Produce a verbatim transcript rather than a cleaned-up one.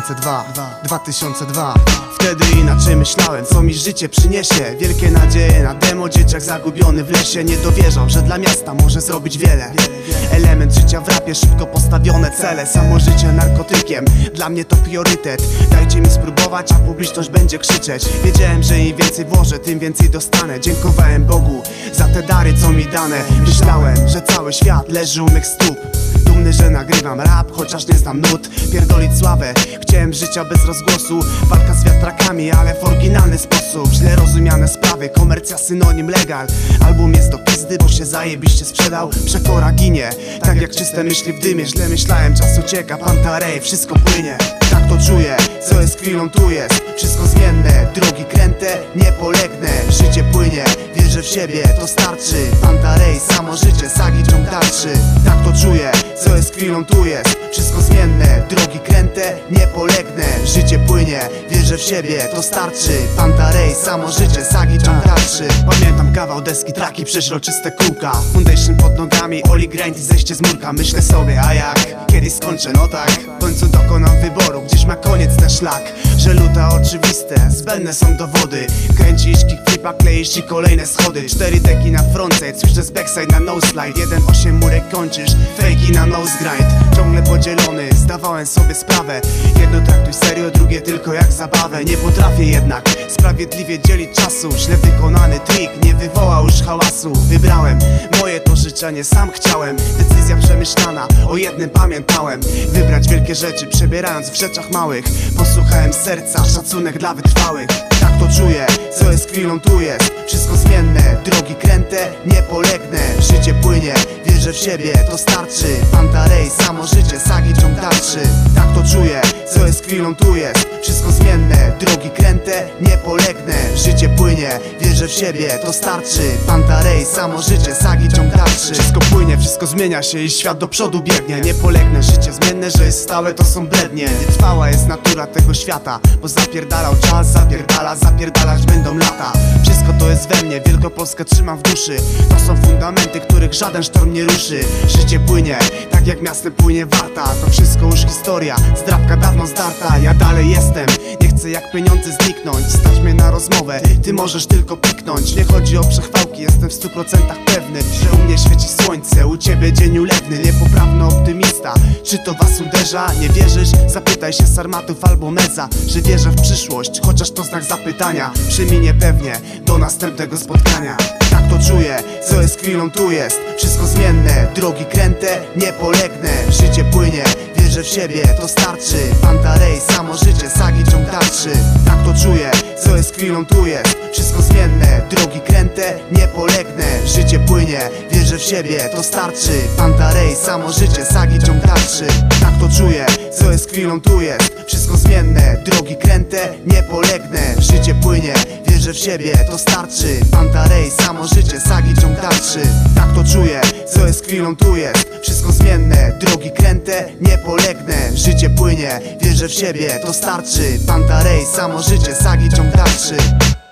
tysiące dwa, dwa tysiące dwa. Wtedy inaczej myślałem, co mi życie przyniesie. Wielkie nadzieje na demo, dzieciak zagubiony w lesie. Nie dowierzał, że dla miasta może zrobić wiele. Element życia w rapie, szybko postawione cele. Samo życie narkotykiem, dla mnie to priorytet. Dajcie mi spróbować, a publiczność będzie krzyczeć. Wiedziałem, że im więcej włożę, tym więcej dostanę. Dziękowałem Bogu za te dary, co mi dane. Myślałem, że cały świat leży u mych stóp. Dumny, że nagrywam rap, chociaż nie znam nut. Pierdolić sławę, chciałem życia bez rozgłosu. Walka z wiatrakami, ale w oryginalny sposób. Źle rozumiane sprawy, komercja synonim legal. Album jest do pizdy, bo się zajebiście sprzedał. Przekora ginie, tak jak czyste myśli w dymie. Źle myślałem, czas ucieka, Pantarej, wszystko płynie. Tak to czuję, co jest chwilą tu jest. Wszystko zmienne, drogi kręte, nie polegnę. Życie płynie, wierzę w siebie, to starczy. Pantarej, samo życie, sagi ciąg dalszy. Tak to czuję, co jest chwilą tu jest. Wszystko zmienne, drogi kręte, nie polegnę. Życie płynie, wierzę w siebie, to starczy. Pantarej, samo życie, sagi ciąg dalszy. Pamiętam kawał deski, traki, przeźroczyste kółka. Foundation pod nogami, Oli grind i zejście z murka. Myślę sobie, a jak? Kiedyś skończę, no tak. W końcu dokonam wyboru, gdzieś ma koniec ten szlak. Że luta oczywiste, zbędne są dowody. Kręcisz kickflipa, kleisz i kolejne schody. Cztery deki na frontside, switch z backside na noseslide. Jeden osiem murek kończysz, fejki na nose grind. Ciągle podzielony, zdawałem sobie sprawę. Jedno traktuj serio, drugie tylko jak zabawę. Nie potrafię jednak sprawiedliwie dzielić czasu. Źle wykonany trik nie wywołał już hałasu. Wybrałem moje to życzenie, sam chciałem. Decyzja przemyślana, o jednym pamiętałem. Wybrać wielkie rzeczy, przebierając w rzeczach małych. Posłuchałem serca, szacunek dla wytrwałych. Tak to czuję, co jest chwilą tu jest. Wszystko zmienne, drogi kręte, nie polegnę. Życie płynie, wierzę w siebie, to starczy. Pantarej, samo życie, sagi ciąg dalszy. Tak to czuję, co jest chwilą tu jest. Wszystko zmienne, drogi kręte, nie polegnę. Życie płynie, wierzę w siebie, to starczy. Pantarej, samo życie, sagi ciąg dalszy. Wszystko płynie, wszystko zmienia się i świat do przodu biegnie. Nie polegnę, życie zmienne, że jest stałe, to są brednie. Nietrwała jest natura tego świata, bo zapierdalał czas, zapierdala, zapierdalać będą lata. Wszystko to jest we mnie, Wielkopolskę trzymam w duszy. To są fundamenty, których żaden sztorm nie ruszy. Życie płynie, tak jak miastem płynie Warta. To wszystko już historia, zdrabka dawno zdarta. Ja dalej jestem, nie chcę jak pieniądze zniknąć. Stać mnie na rozmowę, ty możesz tylko piknąć. Nie chodzi o przechwałki, jestem w stu procentach pewny, że u mnie świeci słońce, u ciebie dzień ulewny. Niepoprawny optymista, czy to was uderza? Nie wierzysz? Zapytaj się Sarmatów albo Meza. Że wierzę w przyszłość, chociaż to znak zapytania. Przeminie pewnie, do następnego spotkania. Tak to czuję, co jest chwilą tu jest. Wszystko zmienne, drogi kręte, nie polegnę. Życie płynie, wierzę w siebie, to starczy. Pantarej, samo życie, sagi ciąg dalszy. Tak to czuję, co jest chwilą tu jest. Wszystko zmienne, drogi kręte, nie polegnę. Życie płynie, wierzę w siebie, to starczy. Pantarej, samo życie, sagi ciąg dalszy. Tak to czuję, co jest chwilą tu jest. Wszystko zmienne, drogi kręte, nie polegnę. Życie płynie, wierzę w siebie, to starczy. Pantarej, samo życie, sagi ciąg dalszy. Tak to czuję, co jest chwilą tu jest. Wszystko zmienne, drogi kręte, nie polegnę. Życie płynie, wierzę w siebie, to starczy. Pantarej, samo życie, sagi ciąg dalszy.